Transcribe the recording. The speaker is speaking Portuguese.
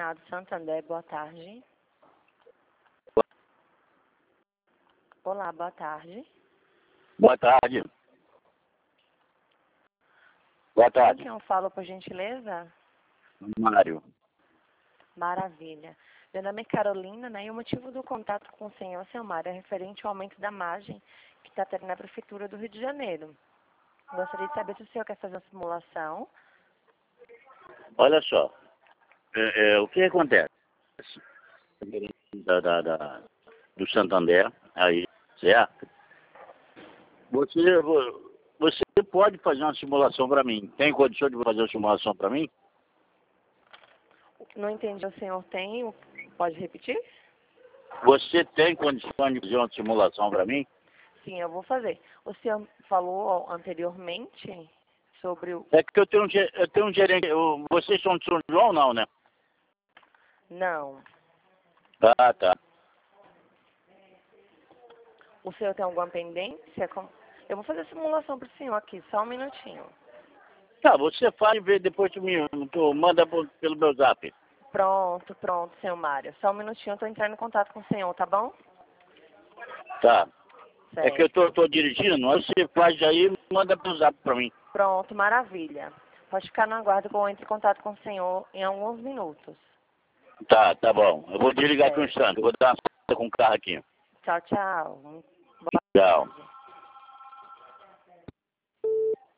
Senado Santander, boa tarde. Olá, boa tarde. Boa tarde. Boa Com tarde, quem eu falo, por gentileza? Mário. Maravilha. Meu nome é Carolina, né? E o motivo do contato com o senhor, seu Mário, é referente ao aumento da margem que está tendo na Prefeitura do Rio de Janeiro. Gostaria de saber se o senhor quer fazer uma simulação. Olha só, o que acontece? Do Santander, aí, certo? Você pode fazer uma simulação para mim. Tem condição de fazer uma simulação para mim? Não entendi, o senhor tem? Pode repetir? Você tem condição de fazer uma simulação para mim? Sim, eu vou fazer. O senhor falou anteriormente sobre o... É que eu tenho um gerente. Vocês são de São João, não, né? Não. Ah, tá. O senhor tem alguma pendência? Eu vou fazer a simulação para o senhor aqui, só um minutinho. Tá, você faz e vê depois tu manda pelo meu zap. Pronto, senhor Mário. Só um minutinho, eu estou entrando em contato com o senhor, tá bom? Tá. É que eu Certo. tô dirigindo, aí você faz aí e manda pelo zap para mim. Pronto, maravilha. Pode ficar no aguardo que eu entre em contato com o senhor em alguns minutos. Tá bom. Eu vou desligar aqui um Certo. instante. Eu vou dar uma saída com o carro aqui. Tchau, tchau. Tchau.